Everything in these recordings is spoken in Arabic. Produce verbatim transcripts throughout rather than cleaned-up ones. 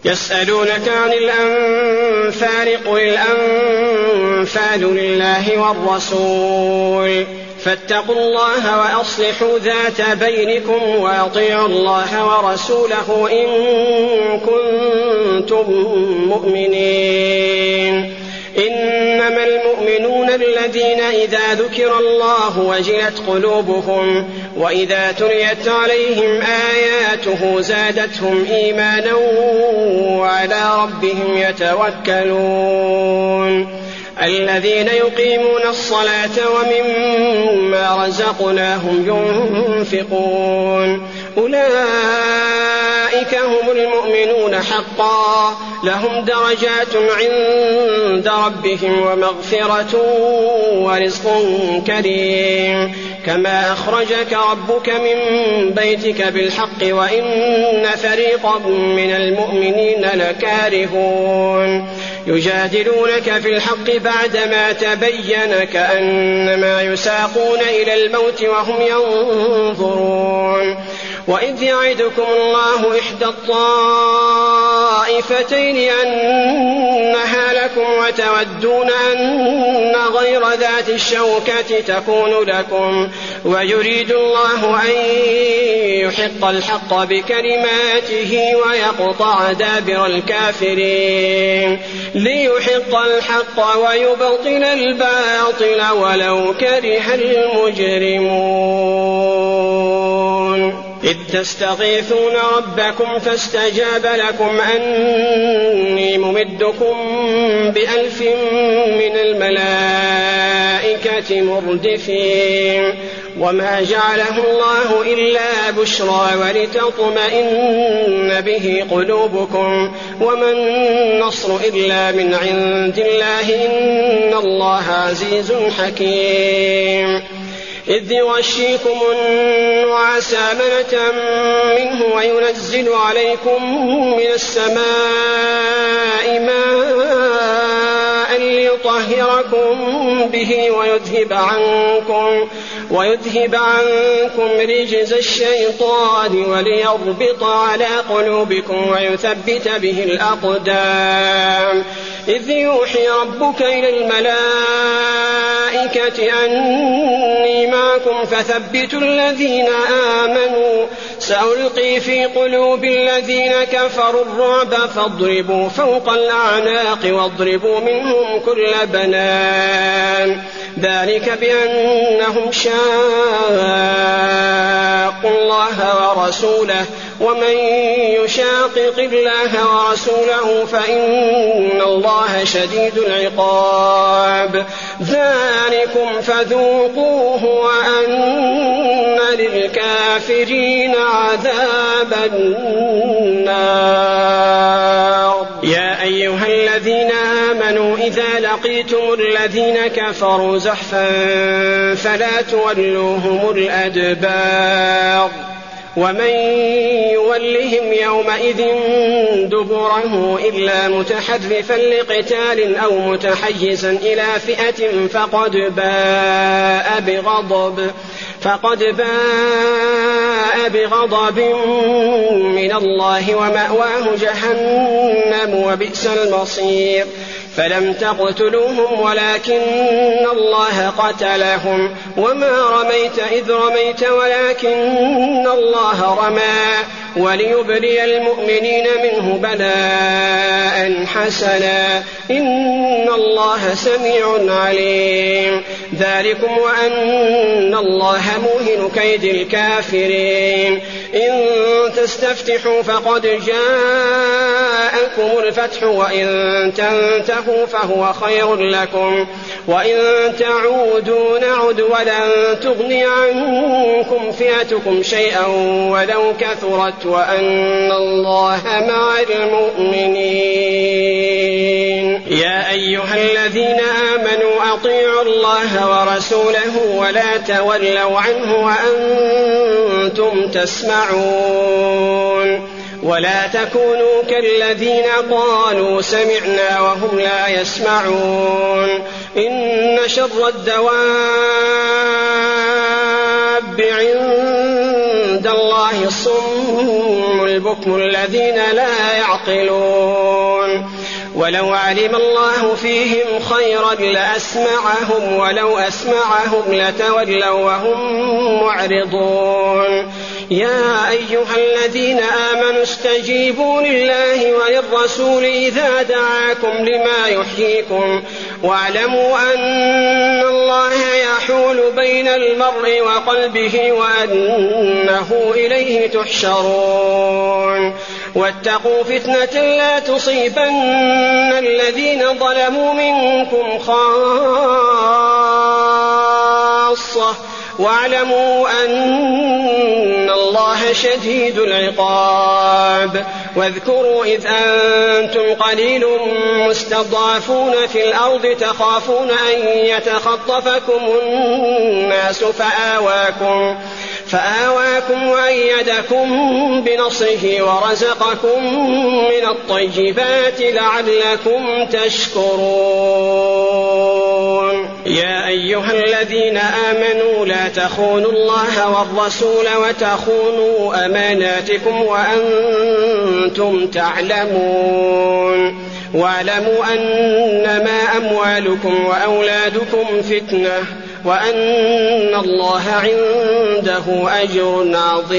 يسألونك عن الأنفال قل الأنفال لله والرسول فاتقوا الله وأصلحوا ذات بينكم وأطيعوا الله ورسوله إن كنتم مؤمنين. إنما المؤمنون الذين إذا ذكر الله وجلت قلوبهم وإذا تليت عليهم آياته زادتهم إيمانا وعلى ربهم يتوكلون. الذين يقيمون الصلاة ومما رزقناهم ينفقون أولئك هم المؤمنون حقا لهم درجات عند ربهم ومغفرة ورزق كريم. كما أخرجك ربك من بيتك بالحق وإن فريقا من المؤمنين لكارهون يجادلونك في الحق بعدما تبين كأنما يساقون إلى الموت وهم ينظرون. وإذ يعدكم الله إحدى الطائفتين أنها لكم وتودون أن غير ذات الشوكة تكون لكم ويريد الله أن يحق الحق بكلماته ويقطع دابر الكافرين ليحق الحق ويبطل الباطل ولو كره المجرمون. إذ تستغيثون ربكم فاستجاب لكم أني ممدكم بألف من الملائكة مردفين. وما جعله الله إلا بشرى ولتطمئن به قلوبكم وما النصر إلا من عند الله إن الله عزيز حكيم. إذ يغشيكم النعاس أمنة منه وينزل عليكم من السماء ماء ليطهركم به ويذهب عنكم ويذهب عنكم رجز الشيطان وليربط على قلوبكم ويثبت به الأقدام. إذ يوحي ربك إلى الملائكة أني معكم فثبتوا الذين آمنوا سألقي في قلوب الذين كفروا الرعب فاضربوا فوق الأعناق واضربوا منهم كل بنان ذلك بأنهم شاقوا الله ورسوله ومن يشاقق الله ورسوله فإن الله شديد العقاب. ذلكم فذوقوه وأن للكافرين عذاب النار. يا أيها الذين آمنوا إذا لقيتم الذين كفروا زحفا فلا تولوهم الأدبار ومن يولهم يومئذ دبره إلا متحرفا لقتال أو متحيزا إلى فئة فقد باء بغضب فقد باء بغضب من الله ومأواه جهنم وبئس المصير. فلم تقتلوهم ولكن الله قتلهم وما رميت إذ رميت ولكن الله رمى وليبلي المؤمنين منه بلاء حسنا إن الله سميع عليم. ذلكم وأن الله موهن كيد الكافرين. إن تستفتحوا فقد جاءكم الفتح وإن تنتهوا فهو خير لكم وإن تعودوا نعد ولن تغني عنكم فئتكم شيئا ولو كثرت وأن الله مع المؤمنين. يا أيها الذين آمنوا أطيعوا الله ورسوله ولا تولوا عنه وأنتم تسمعون. ولا تكونوا كالذين قالوا سمعنا وهم لا يسمعون. إن شر الدواب الدواب عند الله الصم البكم الذين لا يعقلون ولو علم الله فيهم خيرا لأسمعهم ولو أسمعهم لتولوا وهم معرضون يا أيها الذين آمنوا استجيبوا لله وللرسول إذا دعاكم لما يحييكم واعلموا أن الله يحول بين المرء وقلبه وأنه إليه تحشرون واتقوا فتنة لا تصيبن الذين ظلموا منكم خاصة واعلموا أن الله شديد العقاب واذكروا إذ أنتم قليل مستضعفون في الأرض تخافون أن يتخطفكم الناس فآواكم فآواكم وأيدكم بنصره ورزقكم من الطيبات لعلكم تشكرون يا أيها الذين آمنوا لا تخونوا الله والرسول وتخونوا أماناتكم وأنتم تعلمون واعلموا أنما أموالكم وأولادكم فتنة وأن الله عنده أجر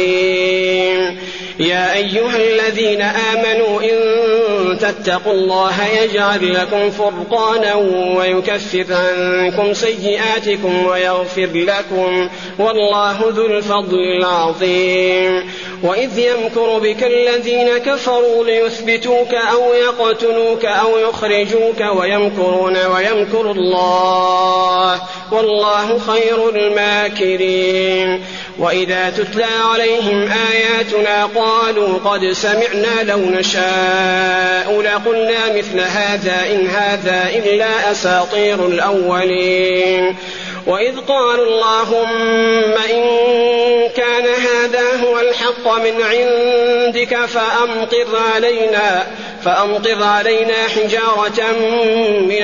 عظيم يا أيها الذين آمنوا إن تتقوا الله يجعل لكم فرقانا ويكفر عنكم سيئاتكم ويغفر لكم والله ذو الفضل العظيم وإذ يمكر بك الذين كفروا ليثبتوك أو يقتلوك أو يخرجوك ويمكرون ويمكر الله والله خير الماكرين وإذا تتلى عليهم آياتنا قالوا قد سمعنا لو نشاء لقلنا مثل هذا إن هذا إلا أساطير الأولين وإذ قالوا اللهم إن كان هذا هو الحق من عندك فأمطر علينا فأمطر علينا حجارة من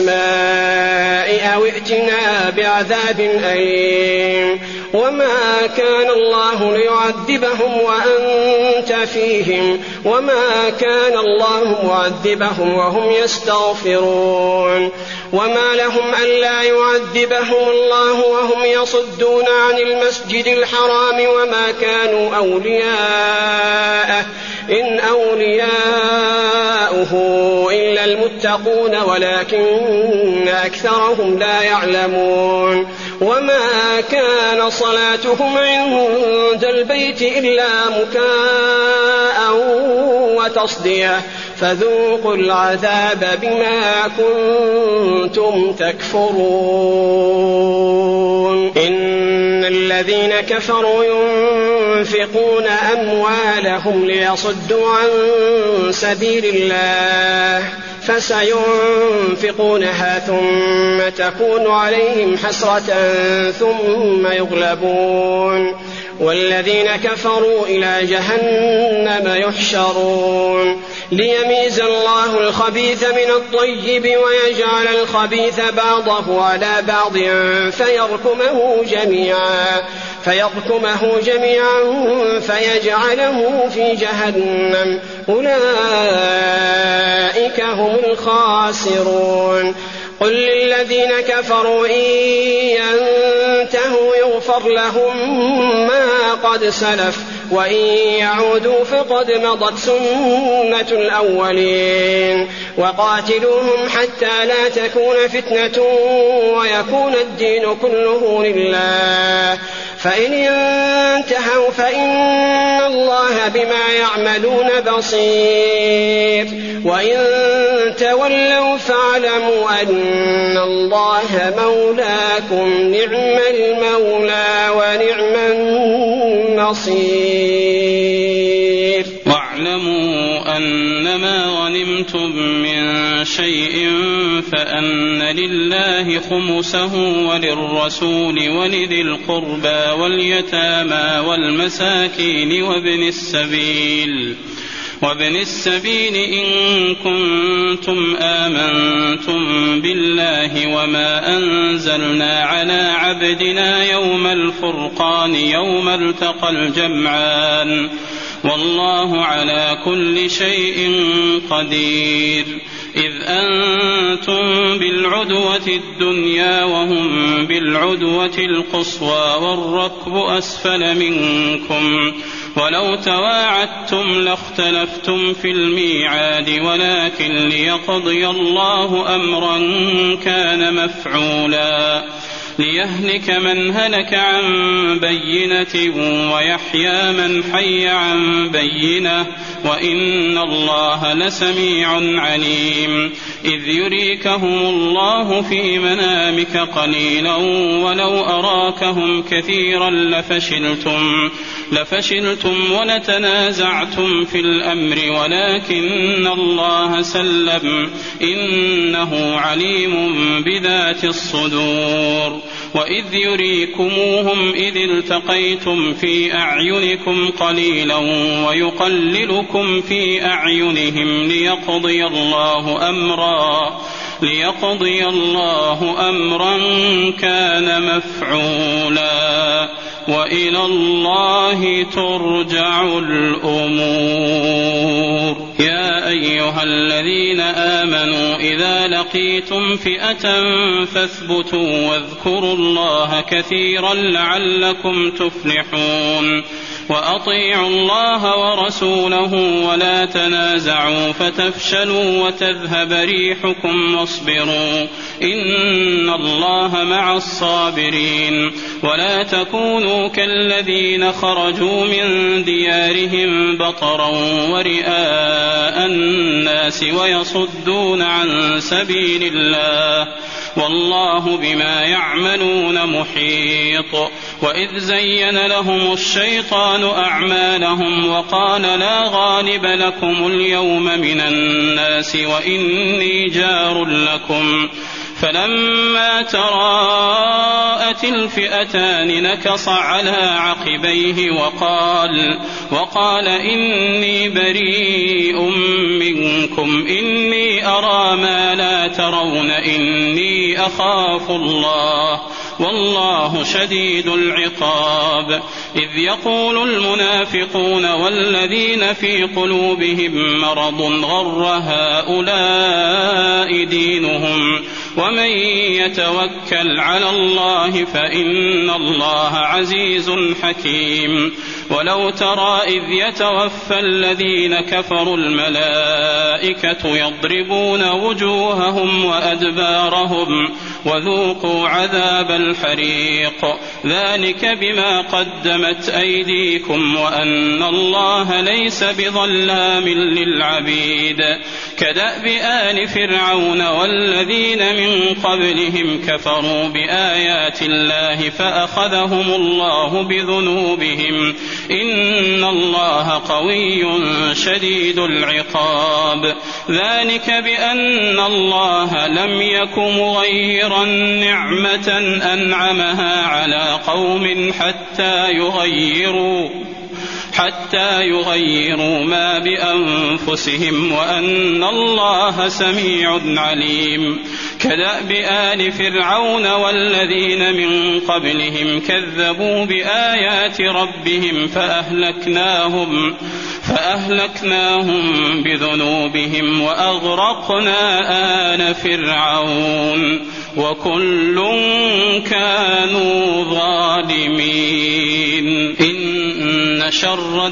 السماء أو ائتنا بعذاب أليم وما كان الله ليعذبهم وأنت فيهم وما كان الله معذبهم وهم يستغفرون وما لهم ألا يعذبهم الله وهم يصدون عن المسجد الحرام وما كانوا أولياءه إن أولياؤه إلا المتقون ولكن أكثرهم لا يعلمون وما كان صلاتهم عند البيت إلا مكاء وتصدية فذوقوا العذاب بما كنتم تكفرون إن الذين كفروا ينفقون أموالهم ليصدوا عن سبيل الله فسينفقونها ثم تكون عليهم حسرة ثم يغلبون والذين كفروا إلى جهنم يحشرون ليميز الله الخبيث من الطيب ويجعل الخبيث بعضه على بعض فيركمه جميعا فيركمه جميعا فيجعله في جهنم أولئك هم الخاسرون قل للذين كفروا إن ينتهوا يغفر لهم ما قد سلف وإن يعودوا فقد مضت سنة الأولين وقاتلوهم حتى لا تكون فتنة ويكون الدين كله لله فإن انتهوا فإن الله بما يعملون بصير وإن تولوا فاعلموا أن الله مولاكم نعم المولى ونعم النصير واعلموا أنما غنمتم من شيء فأن لله خمسه وللرسول ولذي القربى واليتامى والمساكين وابن السبيل وابن السبيل إن كنتم آمنتم بالله وما أنزلنا على عبدنا يوم الفرقان يوم التقى الجمعان والله على كل شيء قدير. إذ أنتم بالعدوة الدنيا وهم بالعدوة القصوى والركب أسفل منكم ولو تواعدتم لاختلفتم في الميعاد ولكن ليقضي الله أمرا كان مفعولا ليهلك من هلك عن بينة ويحيى من حي عن بينة وإن الله لسميع عليم. إذ يريكهم الله في منامك قليلا ولو أراكهم كثيرا لفشلتم لفشلتم ولتنازعتم في الأمر ولكن الله سلم إنه عليم بذات الصدور. وإذ يريكموهم إذ التقيتم في أعينكم قليلا ويقللكم في أعينهم ليقضي الله أمرا ليقضي الله أمرا كان مفعولا وإلى الله ترجع الأمور. يا أيها الذين آمنوا إذا لقيتم فئة فاثبتوا واذكروا الله كثيرا لعلكم تفلحون. وأطيعوا الله ورسوله ولا تنازعوا فتفشلوا وتذهب ريحكم واصبروا إن الله مع الصابرين. ولا تكونوا كالذين خرجوا من ديارهم بطرا ورئاء الناس ويصدون عن سبيل الله والله بما يعملون محيط. وإذ زين لهم الشيطان أعمالهم وقال لا غالب لكم اليوم من الناس وإني جار لكم فلما تراءت الفئتان نكص على عقبيه وقال وقال إني بريء منكم إني أرى ما لا ترون إني أخاف الله والله شديد العقاب. إذ يقول المنافقون والذين في قلوبهم مرض غر هؤلاء دينهم ومن يتوكل على الله فإن الله عزيز حكيم. ولو ترى إذ يتوفى الذين كفروا الملائكة يضربون وجوههم وأدبارهم وذوقوا عذاب الحريق ذلك بما قدمت أيديكم وأن الله ليس بظلام للعبيد. كدأب آل فرعون والذين من قبلهم كفروا بآيات الله فأخذهم الله بذنوبهم إن الله قوي شديد العقاب. ذلك بأن الله لم يك مغيرا نعمة أنعمها على قوم حتى يغيروا حتى يغيروا ما بأنفسهم وأن الله سميع عليم. كدأب آل فرعون والذين من قبلهم كذبوا بآيات ربهم فأهلكناهم فأهلكناهم بذنوبهم وأغرقنا آل فرعون وكل كانوا ظالمين. إن شر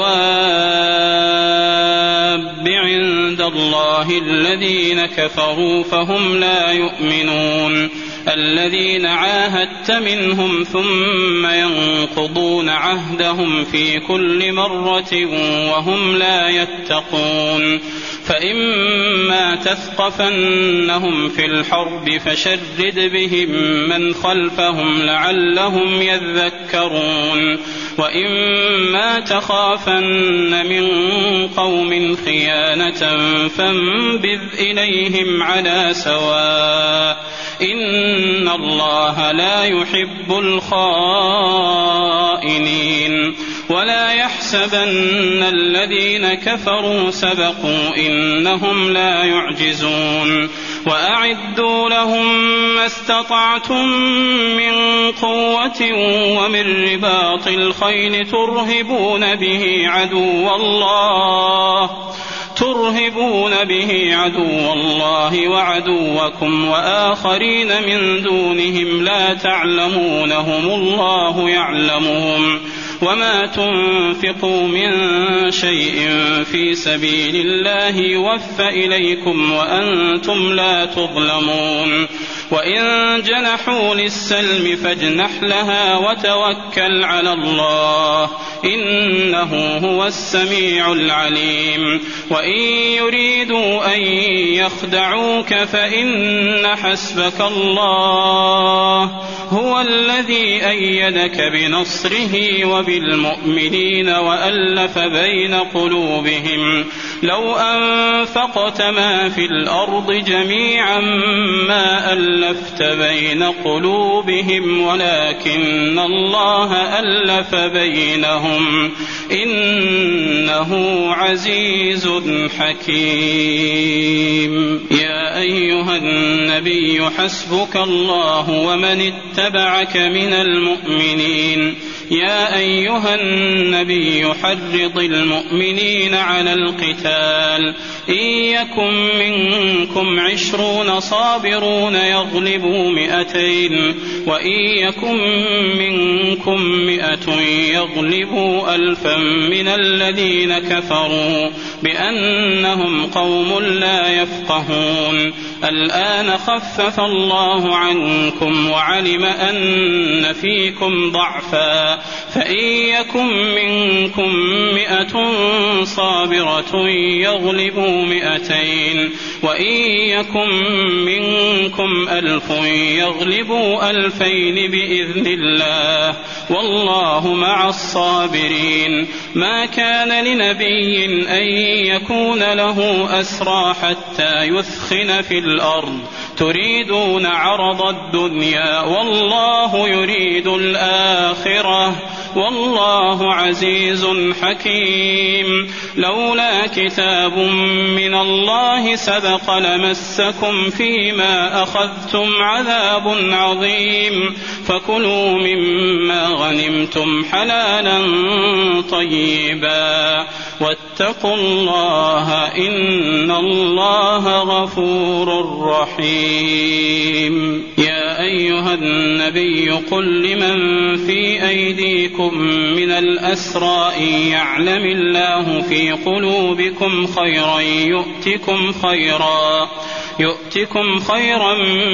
الدواب عند الله الذين كفروا فهم لا يؤمنون الذين عاهدت منهم ثم ينقضون عهدهم في كل مرة وهم لا يتقون. فإما تثقفنهم في الحرب فشرد بهم من خلفهم لعلهم يذكرون. وإما تخافن من قوم خيانة فانبذ إليهم على سواء إن الله لا يحب الخائنين. ولا يحسن يحسبن الذين كفروا سبقوا إنهم لا يعجزون وأعدوا لهم ما استطعتم من قوة ومن رباط الخيل ترهبون به عدو الله ترهبون به عدو الله وعدوكم وآخرين من دونهم لا تعلمونهم الله يعلمهم وما تنفقوا من شيء في سبيل الله يوفى إليكم وأنتم لا تظلمون وإن جنحوا للسلم فاجنح لها وتوكل على الله إنه هو السميع العليم وإن يريدوا أن يخدعوك فإن حسبك الله هو الذي أيدك بنصره وبالمؤمنين وألف بين قلوبهم لو أنفقت ما في الأرض جميعا ما ألفت بين قلوبهم ولكن الله ألف بينهم إنه عزيز حكيم. يا أيها النبي حسبك الله ومن اتبعك من المؤمنين. يا أيها النبي حرض المؤمنين على القتال إن يكن منكم عشرون صابرون يغلبوا مئتين وإن يكن منكم مئة يغلبوا ألفا من الذين كفروا بأنهم قوم لا يفقهون. الآن خفف الله عنكم وعلم أن فيكم ضعفا فإن يكن منكم مئة صابرة يغلبوا مئتين وإن يكن منكم ألف يغلبوا ألفين بإذن الله والله مع الصابرين. ما كان لنبي أن يكون له أسرى حتى يثخن في الأرض تريدون عرض الدنيا والله يريد الآخرة والله عزيز حكيم. لولا كتاب من الله سبق لمسكم فيما أخذتم عذاب عظيم فكلوا مما غنمتم حلالا طيبا واتقوا الله إن الله غفور رحيم. يا أيها النبي قل لمن في أيديكم من الأسرى إن يعلم الله في قلوبكم خيرا يؤتكم خيرا يؤتكم خيرا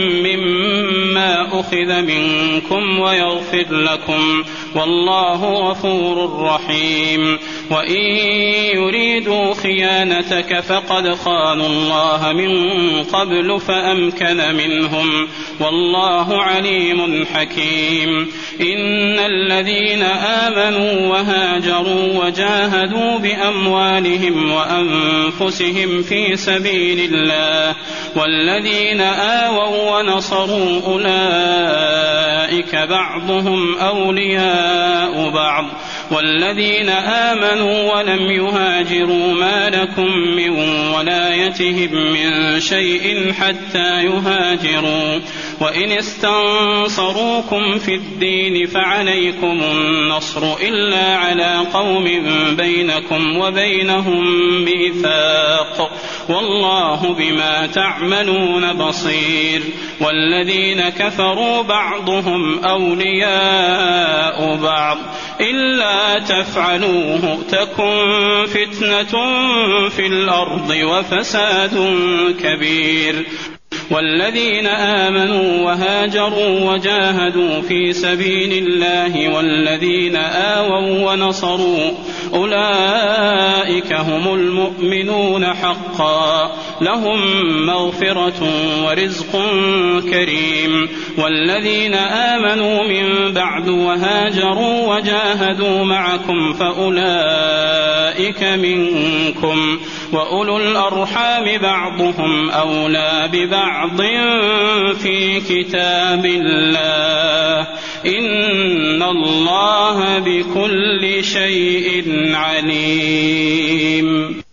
مما أخذ منكم ويغفر لكم والله غفور رحيم. وإن يريدوا خيانتك فقد خانوا الله من قبل فأمكن منهم والله عليم حكيم. إن الذين آمنوا وهاجروا وجاهدوا بأموالهم وأنفسهم في سبيل الله والذين آووا ونصروا أولئك بعضهم أولياء بعض والذين آمنوا ولم يهاجروا ما لكم من ولايتهم من شيء حتى يهاجروا وإن استنصروكم في الدين فعليكم النصر إلا على قوم بينكم وبينهم ميثاق والله بما تعملون بصير. والذين كفروا بعضهم أولياء بعض إلا تفعلوه تكن فتنة في الأرض وفساد كبير. والذين آمنوا وهاجروا وجاهدوا في سبيل الله والذين آووا ونصروا أولئك هم المؤمنون حقا لهم مغفرة ورزق كريم. والذين آمنوا من بعد وهاجروا وجاهدوا معكم فأولئك منكم وأولو الأرحام بعضهم أولى ببعض في كتاب الله إن الله بكل شيء عليم.